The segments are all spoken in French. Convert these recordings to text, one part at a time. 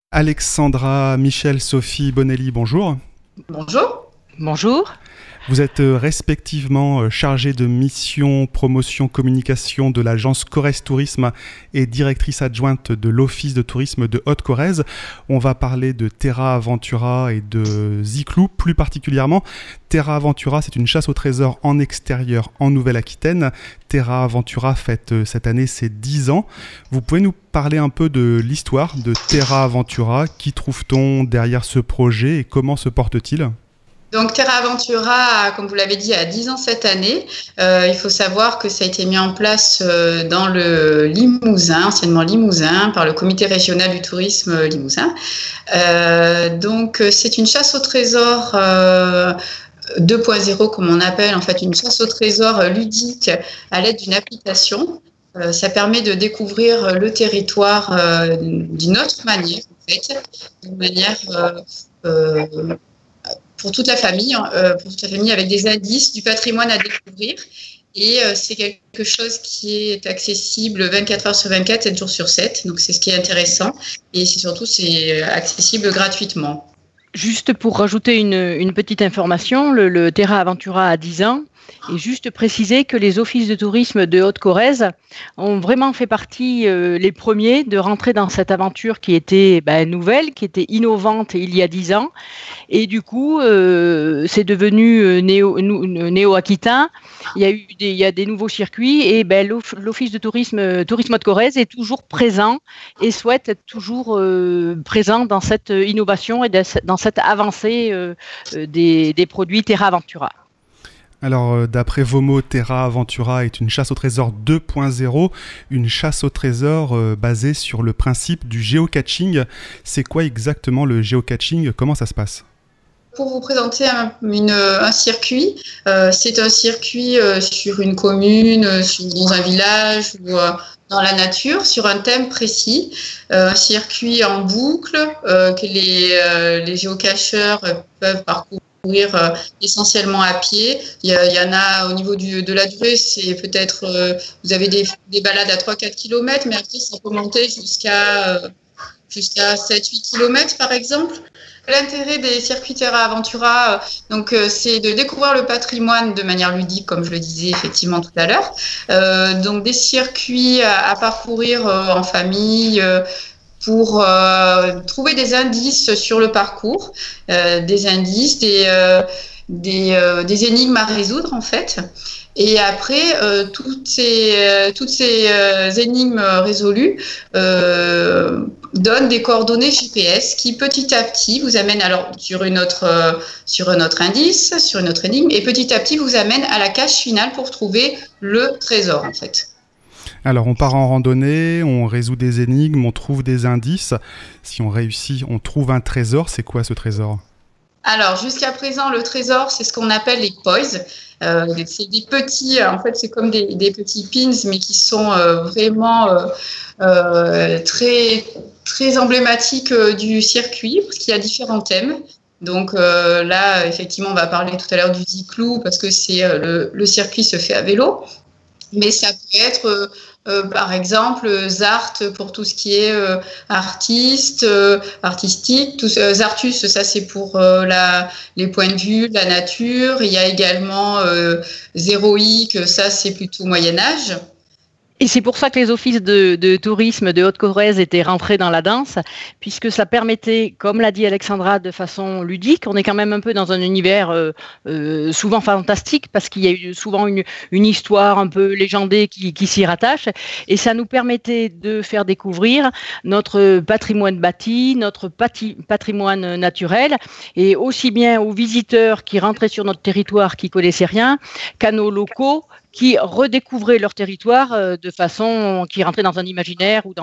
Alexandra, Michel, Sophie, Bonelli, bonjour. Bonjour. Bonjour. Vous êtes respectivement chargée de mission, promotion, communication de l'agence Corrèze Tourisme et directrice adjointe de l'Office de tourisme de Haute-Corrèze. On va parler de Terra Aventura et de Ziclou plus particulièrement. Terra Aventura, c'est une chasse au trésor en extérieur en Nouvelle-Aquitaine. Terra Aventura fête cette année ses 10 ans. Vous pouvez nous parler un peu de l'histoire de Terra Aventura? Qui trouve-t-on derrière ce projet et comment se porte-t-il? Donc Terra Aventura, comme vous l'avez dit, a 10 ans cette année. Il faut savoir que ça a été mis en place dans le Limousin, anciennement Limousin, par le comité régional du tourisme Limousin. Donc c'est une chasse au trésor 2.0, comme on appelle, en fait une chasse au trésor ludique à l'aide d'une application. Ça permet de découvrir le territoire d'une autre manière, en fait, d'une manière pour toute la famille, avec des indices du patrimoine à découvrir. Et c'est quelque chose qui est accessible 24 heures sur 24, 7 jours sur 7. Donc c'est ce qui est intéressant. Et c'est accessible gratuitement. Juste pour rajouter une petite information, le Terra Aventura a 10 ans. Et juste préciser que les offices de tourisme de Haute-Corrèze ont vraiment fait partie les premiers de rentrer dans cette aventure qui était nouvelle, qui était innovante il y a 10 ans. Et du coup, c'est devenu néo-aquitain. Il y a des nouveaux circuits et l'office de tourisme Haute-Corrèze est toujours présent et souhaite être toujours présent dans cette innovation et dans cette avancée des produits Terra Aventura. Alors, d'après vos mots, Terra Aventura est une chasse au trésor 2.0, une chasse au trésor basée sur le principe du géocaching. C'est quoi exactement le géocaching? Comment ça se passe? Pour vous présenter un circuit, c'est un circuit sur une commune, dans un village ou dans la nature, sur un thème précis. Un circuit en boucle que les géocacheurs peuvent parcourir essentiellement à pied. Il y en a au niveau de la durée, c'est peut-être, vous avez des balades à 3-4 km, mais après ça peut monter jusqu'à 7-8 km par exemple. L'intérêt des circuits Terra Aventura, c'est de découvrir le patrimoine de manière ludique, comme je le disais effectivement tout à l'heure. Donc des circuits à parcourir en famille, pour trouver des indices sur le parcours, des indices, des énigmes à résoudre en fait. Et après, toutes ces énigmes résolues donnent des coordonnées GPS qui petit à petit vous amènent alors sur un autre indice, sur une autre énigme, et petit à petit vous amènent à la cache finale pour trouver le trésor en fait. Alors on part en randonnée, on résout des énigmes, on trouve des indices. Si on réussit, on trouve un trésor. C'est quoi ce trésor? Alors jusqu'à présent, le trésor, c'est ce qu'on appelle les poys. C'est des petits, en fait c'est comme des petits pins, mais qui sont vraiment très, très emblématiques du circuit, parce qu'il y a différents thèmes. Donc là, effectivement, on va parler tout à l'heure du Ziclou, parce que c'est le circuit se fait à vélo. Mais ça peut être, par exemple, Zart pour tout ce qui est artistique. Zartus, ça c'est pour les points de vue, la nature. Il y a également Zéroïque, ça c'est plutôt Moyen-Âge. Et c'est pour ça que les offices de tourisme de Haute-Corrèze étaient rentrés dans la danse, puisque ça permettait, comme l'a dit Alexandra, de façon ludique. On est quand même un peu dans un univers souvent fantastique, parce qu'il y a eu souvent une histoire un peu légendée qui s'y rattache. Et ça nous permettait de faire découvrir notre patrimoine bâti, notre patrimoine naturel, et aussi bien aux visiteurs qui rentraient sur notre territoire, qui connaissaient rien, qu'à nos locaux, qui redécouvraient leur territoire de façon qui rentrait dans un imaginaire ou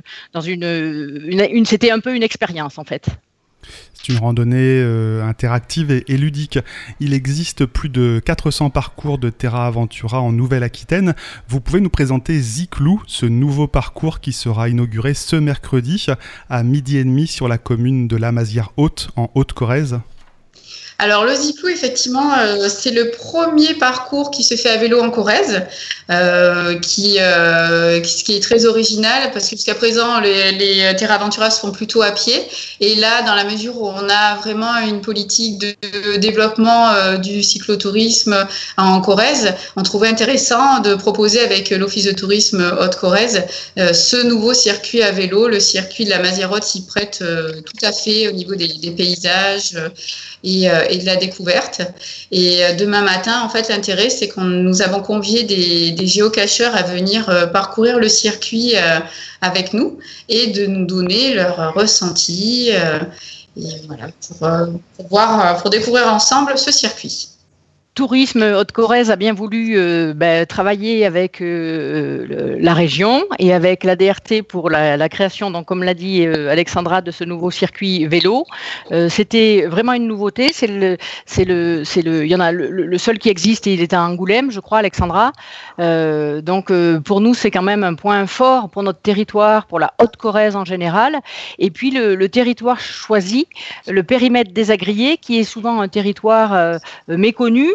c'était un peu une expérience en fait. C'est une randonnée interactive et ludique. Il existe plus de 400 parcours de Terra Aventura en Nouvelle-Aquitaine. Vous pouvez nous présenter Ziclou, ce nouveau parcours qui sera inauguré ce mercredi à 12h30 sur la commune de la Mazière-Haute en Haute-Corrèze? Alors, le Ziclou, effectivement, c'est le premier parcours qui se fait à vélo en Corrèze, qui est très original parce que jusqu'à présent, les Terra Aventura se font plutôt à pied. Et là, dans la mesure où on a vraiment une politique de développement du cyclotourisme en Corrèze, on trouvait intéressant de proposer avec l'Office de tourisme Haute-Corrèze ce nouveau circuit à vélo. Le circuit de la Mazière-Haute s'y prête tout à fait au niveau des paysages et de la découverte. Et demain matin, en fait, l'intérêt, c'est que nous avons convié des géocacheurs à venir parcourir le circuit avec nous et de nous donner leur ressenti et voilà, pour découvrir ensemble ce circuit. Tourisme Haute-Corrèze a bien voulu travailler avec la région et avec la DRT pour la création, donc comme l'a dit Alexandra, de ce nouveau circuit vélo. C'était vraiment une nouveauté. Il y en a le seul qui existe, et il est à Angoulême, je crois, Alexandra. Donc pour nous, c'est quand même un point fort pour notre territoire, pour la Haute-Corrèze en général. Et puis le territoire choisi, le périmètre des Agriers, qui est souvent un territoire méconnu.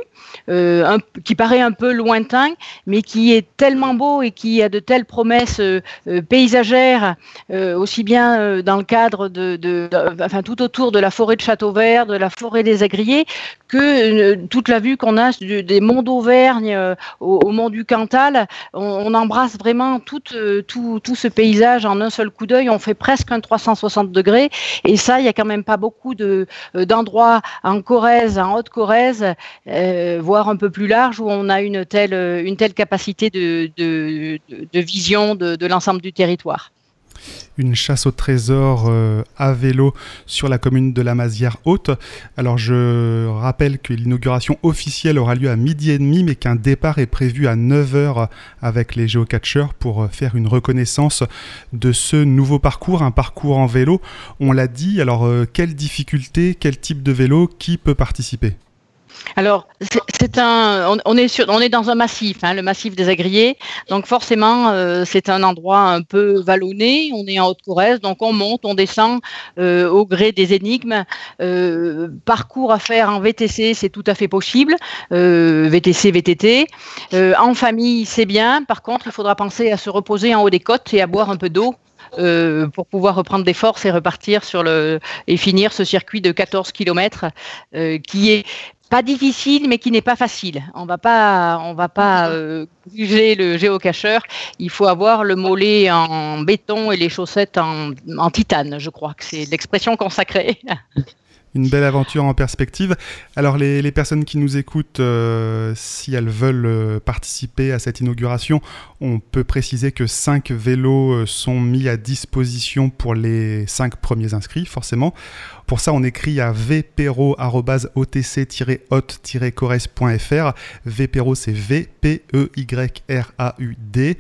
Qui paraît un peu lointain, mais qui est tellement beau et qui a de telles promesses paysagères, aussi bien dans le cadre tout autour de la forêt de Châteauvert, de la forêt des Agriers, que toute la vue qu'on a des monts d'Auvergne au mont du Cantal. On embrasse vraiment tout ce paysage en un seul coup d'œil. On fait presque un 360 degrés, et ça, il n'y a quand même pas beaucoup d'endroits en Corrèze, en Haute-Corrèze, voire un peu plus large, où on a une telle capacité de vision de l'ensemble du territoire. Une chasse au trésor à vélo sur la commune de la Mazière-Haute. Alors je rappelle que l'inauguration officielle aura lieu à 12h30, mais qu'un départ est prévu à 9h avec les géocacheurs pour faire une reconnaissance de ce nouveau parcours, un parcours en vélo. On l'a dit, alors quelles difficultés, quel type de vélo, qui peut participer ? Alors, on est dans un massif, le massif des Agriers. Donc forcément, c'est un endroit un peu vallonné. On est en Haute-Corrèze, donc on monte, on descend au gré des énigmes. Parcours à faire en VTC, c'est tout à fait possible. VTC, VTT. En famille, c'est bien. Par contre, il faudra penser à se reposer en haut des côtes et à boire un peu d'eau. Pour pouvoir reprendre des forces et repartir et finir ce circuit de 14 km qui est pas difficile, mais qui n'est pas facile. On va pas juger le géocacheur. Il faut avoir le mollet en béton et les chaussettes en titane. Je crois que c'est l'expression consacrée. Une belle aventure en perspective. Alors les personnes qui nous écoutent, si elles veulent participer à cette inauguration, on peut préciser que 5 vélos sont mis à disposition pour les 5 premiers inscrits, forcément. Pour ça, on écrit à vpero@otc-haute-corrèze.fr. Vpero, c'est VPEYRAUD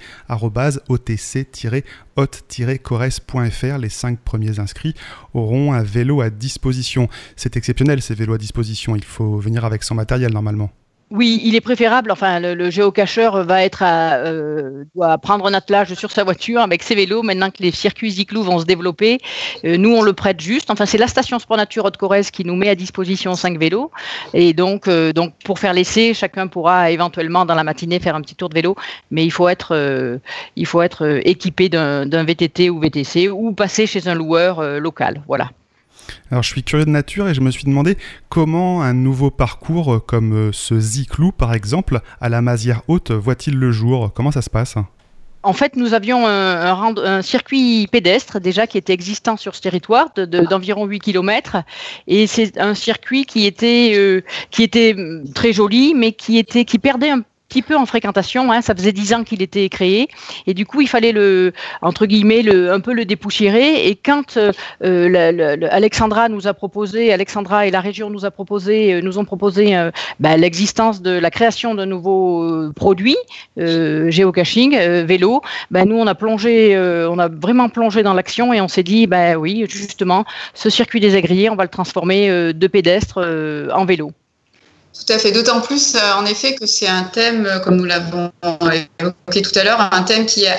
@otc-haute-corrèze.fr. Les 5 premiers inscrits auront un vélo à disposition. C'est exceptionnel, ces vélos à disposition. Il faut venir avec son matériel, normalement. Oui, il est préférable. Enfin, le géocacheur doit prendre un attelage sur sa voiture avec ses vélos. Maintenant que les circuits Ziclou vont se développer, nous on le prête juste. Enfin, c'est la station Sport Nature Haute-Corrèze qui nous met à disposition 5 vélos. Et donc pour faire l'essai, chacun pourra éventuellement dans la matinée faire un petit tour de vélo. Mais il faut être équipé d'un VTT ou VTC ou passer chez un loueur local. Voilà. Alors je suis curieux de nature et je me suis demandé comment un nouveau parcours comme ce Ziclou par exemple à la Mazière-Haute voit-il le jour ? Comment ça se passe ? En fait, nous avions un circuit pédestre déjà qui était existant sur ce territoire d'environ 8 km, et c'est un circuit qui était très joli, mais qui perdait un petit peu en fréquentation, ça faisait 10 ans qu'il était créé, et du coup il fallait un peu le dépoussiérer. Et quand Alexandra et la région nous ont proposé l'existence de la création d'un nouveau produit géocaching vélo, nous on a vraiment plongé dans l'action, et on s'est dit oui, justement, ce circuit des Agriers, on va le transformer de pédestre en vélo. Tout à fait, d'autant plus en effet que c'est un thème, comme nous l'avons évoqué tout à l'heure, un thème qui a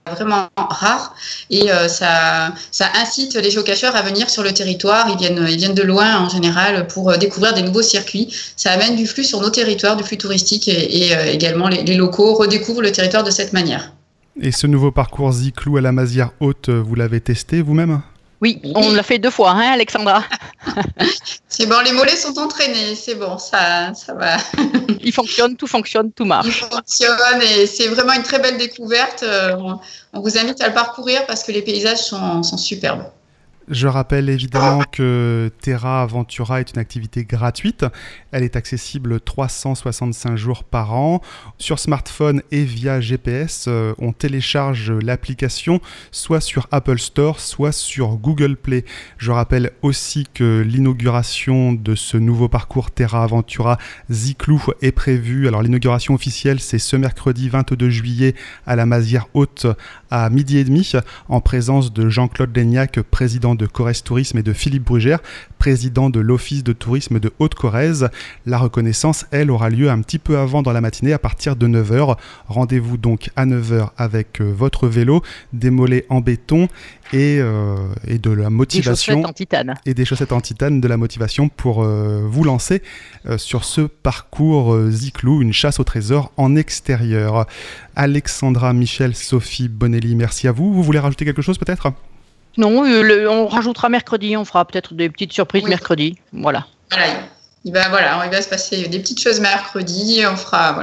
vraiment rare et ça incite les géocacheurs à venir sur le territoire. Ils viennent de loin en général pour découvrir des nouveaux circuits. Ça amène du flux sur nos territoires, du flux touristique et également les locaux redécouvrent le territoire de cette manière. Et ce nouveau parcours Ziclou à la Mazière Haute, vous l'avez testé vous-même ? Oui, on l'a fait 2 fois, hein, Alexandra. C'est bon, les mollets sont entraînés, c'est bon, ça va. Il fonctionne, tout marche. Il fonctionne et c'est vraiment une très belle découverte. On vous invite à le parcourir parce que les paysages sont superbes. Je rappelle évidemment que Terra Aventura est une activité gratuite. Elle est accessible 365 jours par an. Sur smartphone et via GPS, on télécharge l'application soit sur Apple Store, soit sur Google Play. Je rappelle aussi que l'inauguration de ce nouveau parcours Terra Aventura Ziclou est prévue. Alors l'inauguration officielle, c'est ce mercredi 22 juillet à la Mazière Haute à 12h30 en présence de Jean-Claude Legnac, président de Corrèze Tourisme, et de Philippe Brugère, président de l'Office de tourisme de Haute-Corrèze. La reconnaissance, elle, aura lieu un petit peu avant dans la matinée à partir de 9h. Rendez-vous donc à 9h avec votre vélo, des mollets en béton et de la motivation. Des chaussettes en titane. Et des chaussettes en titane, de la motivation pour vous lancer sur ce parcours Ziclou, une chasse au trésor en extérieur. Alexandra, Michel, Sophie, Bonelli, merci à vous. Vous voulez rajouter quelque chose peut-être ? Non, on rajoutera mercredi, on fera peut-être des petites surprises mercredi. Voilà. Il va se passer des petites choses mercredi, on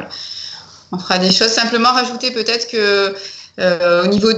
fera des choses. Simplement rajouter peut-être que au niveau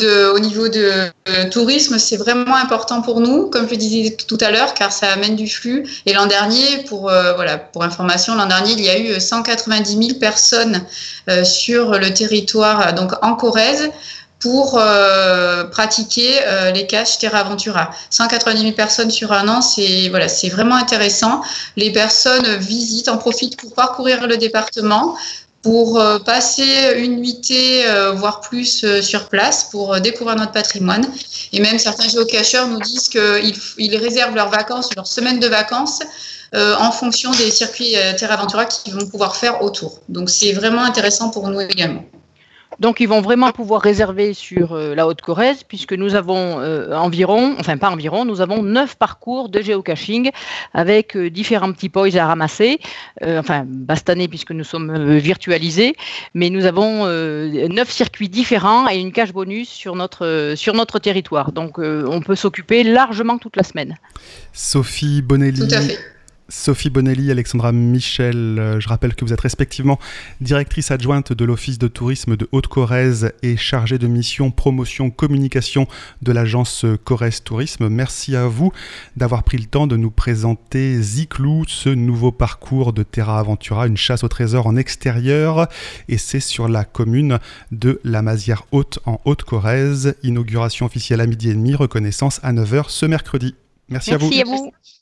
de tourisme, c'est vraiment important pour nous, comme je le disais tout à l'heure, car ça amène du flux. Et l'an dernier, pour information, il y a eu 190 000 personnes sur le territoire, donc en Corrèze, pour pratiquer les caches Terra Aventura. 190 000 personnes sur un an, c'est vraiment intéressant. Les personnes en profitent pour parcourir le département, pour passer une nuitée, voire plus sur place, pour découvrir notre patrimoine. Et même certains géocacheurs nous disent qu'ils réservent leurs vacances, leur semaine de vacances, en fonction des circuits Terra Aventura qu'ils vont pouvoir faire autour. Donc c'est vraiment intéressant pour nous également. Donc, ils vont vraiment pouvoir réserver sur la Haute-Corrèze, puisque nous avons nous avons 9 parcours de géocaching avec différents petits points à ramasser, bastanés puisque nous sommes virtualisés, mais nous avons 9 circuits différents et une cache bonus sur notre territoire. Donc, on peut s'occuper largement toute la semaine. Sophie Bonelli. Tout à fait. Sophie Bonelli, Alexandra Michel, je rappelle que vous êtes respectivement directrice adjointe de l'Office de tourisme de Haute-Corrèze et chargée de mission promotion communication de l'agence Corrèze Tourisme. Merci à vous d'avoir pris le temps de nous présenter Ziclou, ce nouveau parcours de Terra Aventura, une chasse au trésor en extérieur, et c'est sur la commune de la Mazière Haute en Haute-Corrèze. Inauguration officielle à 12h30, reconnaissance à 9h ce mercredi. Merci à vous. Merci à vous.